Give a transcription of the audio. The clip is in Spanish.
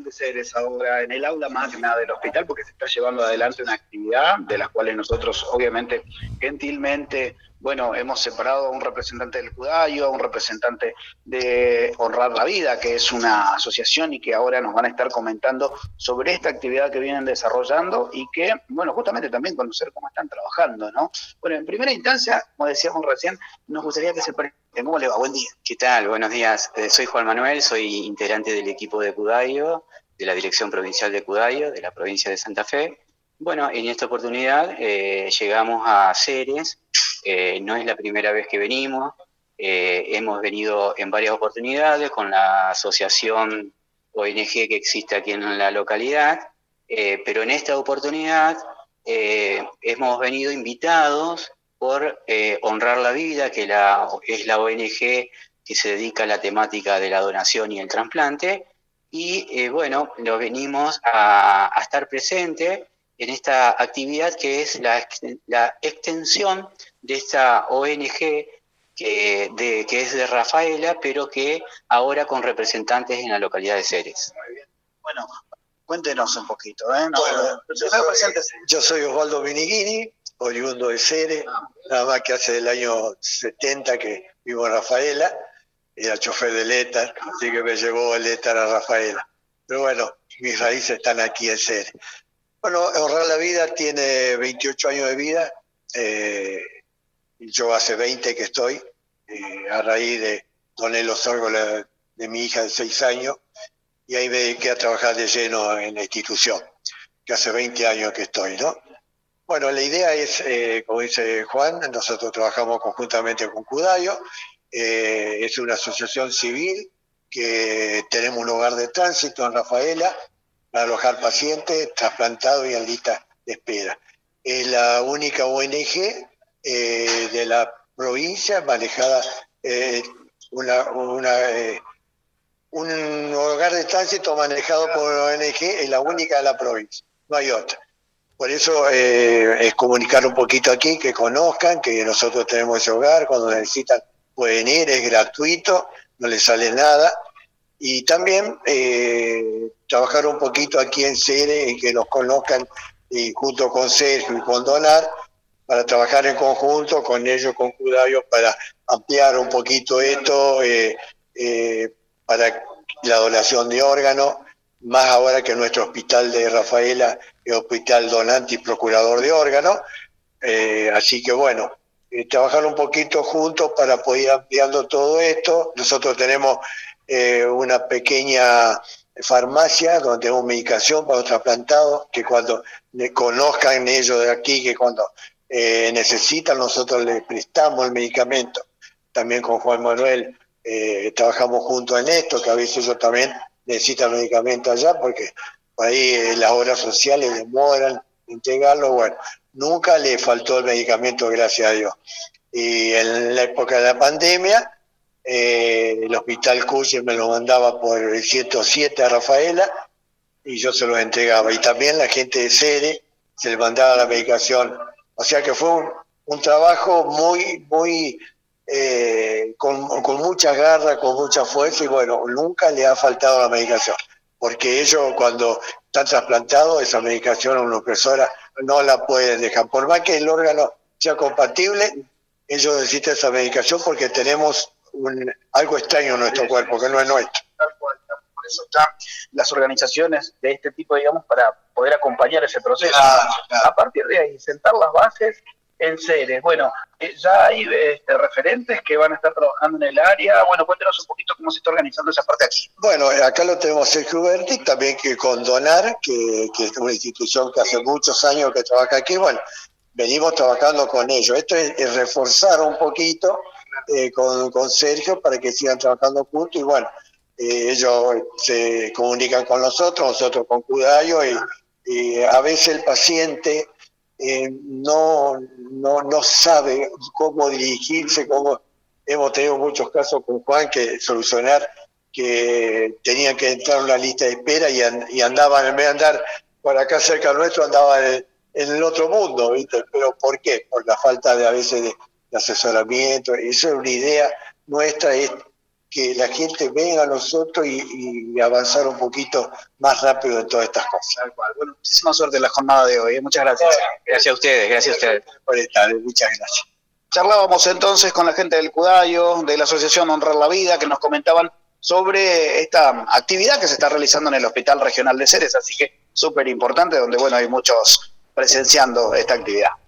de Ceres ahora en el aula magna del hospital porque se está llevando adelante una actividad de las cuales nosotros obviamente gentilmente, bueno, hemos separado a un representante del Cudayo, a un representante de Honrar la Vida, que es una asociación y que ahora nos van a estar comentando sobre esta actividad que vienen desarrollando y que, bueno, justamente también conocer cómo están trabajando, ¿no? Bueno, en primera instancia, como decíamos recién, nos gustaría que se presenten. ¿Cómo le va? Buen día. ¿Qué tal? Buenos días. Soy Juan Manuel, soy integrante del equipo de Cudayo, de la Dirección Provincial de Cudayo, de la provincia de Santa Fe. Bueno, en esta oportunidad llegamos a Ceres, no es la primera vez que venimos, hemos venido en varias oportunidades con la asociación ONG que existe aquí en la localidad, pero en esta oportunidad hemos venido invitados por Honrar la Vida, que es la ONG que se dedica a la temática de la donación y el trasplante, y bueno, nos venimos a estar presentes en esta actividad que es la extensión de esta ONG que es de Rafaela, pero que ahora con representantes en la localidad de Ceres. Muy bien. Bueno, cuéntenos un poquito, ¿eh? No, bueno, yo soy Osvaldo Minighini, oriundo de Ceres, nada más que hace del año 70 que vivo en Rafaela, era chofer del éter, así que me llevó el éter a Rafaela. Pero bueno, mis raíces están aquí en Ceres. Bueno, Honrar la Vida tiene 28 años de vida, yo hace 20 que estoy, a raíz de doné los órganos de mi hija de 6 años, y ahí me dediqué a trabajar de lleno en la institución, que hace 20 años que estoy, ¿no? Bueno, la idea es, como dice Juan, nosotros trabajamos conjuntamente con Cudayo, es una asociación civil que tenemos un hogar de tránsito en Rafaela para alojar pacientes trasplantados y en lista de espera. Es la única ONG de la provincia manejada, un hogar de tránsito manejado por una ONG, es la única de la provincia, no hay otra. Por eso es comunicar un poquito aquí, que conozcan, que nosotros tenemos ese hogar, cuando necesitan pueden ir, es gratuito, no les sale nada. Y también trabajar un poquito aquí en Ceres, y que nos conozcan, y junto con Sergio y con Donar, para trabajar en conjunto con ellos, con Cudayo, para ampliar un poquito esto, para la donación de órganos, más ahora que nuestro hospital de Rafaela es hospital donante y procurador de órganos, así que bueno, trabajar un poquito juntos para poder ir ampliando todo esto. Nosotros tenemos una pequeña farmacia donde tenemos medicación para los trasplantados, que cuando conozcan ellos de aquí, que cuando necesitan, nosotros les prestamos el medicamento. También con Juan Manuel trabajamos juntos en esto, que a veces ellos también necesitan medicamento allá, porque por ahí las obras sociales demoran entregarlo. Bueno, nunca le faltó el medicamento, gracias a Dios. Y en la época de la pandemia, el hospital Cuye me lo mandaba por el 107 a Rafaela y yo se lo entregaba. Y también la gente de Ceres se le mandaba la medicación. O sea que fue un trabajo muy con mucha garra, con mucha fuerza, y bueno, nunca le ha faltado la medicación. Porque ellos cuando están trasplantados, esa medicación a una impresora no la pueden dejar. Por más que el órgano sea compatible, ellos necesitan esa medicación porque tenemos algo extraño en nuestro cuerpo, que no es nuestro. Por eso están las organizaciones de este tipo, digamos, para poder acompañar ese proceso. Claro. A partir de ahí, sentar las bases en Ceres. Bueno, ya hay referentes que van a estar trabajando en el área. Bueno, cuéntenos un poquito cómo se está organizando esa parte aquí. Bueno, acá lo tenemos Sergio Berti, también que con Donar, que es una institución que hace muchos años que trabaja aquí. Bueno, venimos trabajando con ellos. Esto es reforzar un poquito con Sergio para que sigan trabajando juntos, y bueno, ellos se comunican con nosotros con Cudayo, y a veces el paciente no sabe cómo dirigirse, hemos tenido muchos casos con Juan que solucionar, que tenían que entrar en una lista de espera y andaban, en vez de andar por acá cerca nuestro, andaban en el otro mundo, ¿viste? ¿Pero por qué? Por la falta a veces de asesoramiento. Eso es una idea nuestra, es que la gente venga a nosotros y avanzar un poquito más rápido en todas estas cosas. Tal cual. Bueno, muchísima suerte en la jornada de hoy. Muchas gracias. Gracias a ustedes, gracias a ustedes. Por estar, muchas gracias. Charlábamos entonces con la gente del Cudayo, de la Asociación Honrar la Vida, que nos comentaban sobre esta actividad que se está realizando en el Hospital Regional de Ceres, así que súper importante, donde bueno, hay muchos presenciando esta actividad.